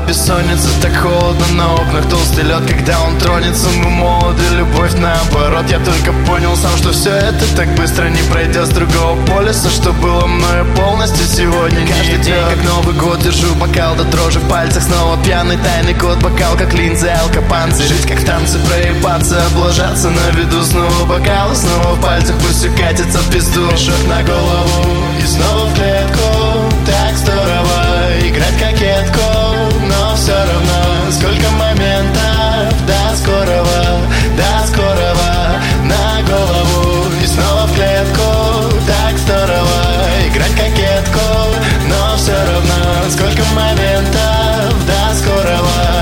бессонница, так холодно на окнах, толстый лед, когда он тронется. Мы молоды, любовь наоборот. Я только понял сам, что все это так быстро не пройдет. С другого полюса, что было мною полностью сегодня не каждый день, как Новый год, держу бокал до дрожи в пальцах. Снова пьяный тайный код, бокал как линзы, алкопанцы. Жить как в танце, проебаться, облажаться на виду. Снова бокал, снова в пальцах, пусть все катится в пизду. Мешок на голову и снова в клетку. Так здорово играть кокетку, но все равно сколько моментов. До скорого на голову и снова в клетку. Так здорово играть кокетку, но все равно сколько моментов. До скорого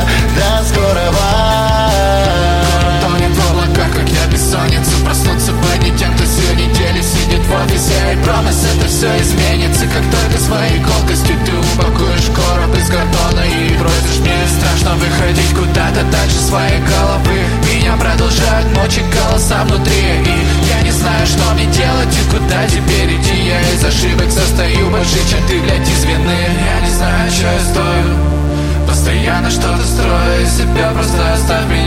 Тонет в облаках, как я бессонница. Проснуться бы не тем, кто всю неделю сидит в офисе. И промыс, это все изменится, как только своей колкостью ты упакуешь короб из картона и бросишь. Мне страшно выходить куда-то дальше своей головы. Меня продолжают мочить голоса внутри, и я не знаю, что мне делать и куда теперь идти. Я из ошибок состою больше, чем ты, блядь, из вины. Я не знаю, что я стою, постоянно что-то строю из себя, просто оставь меня.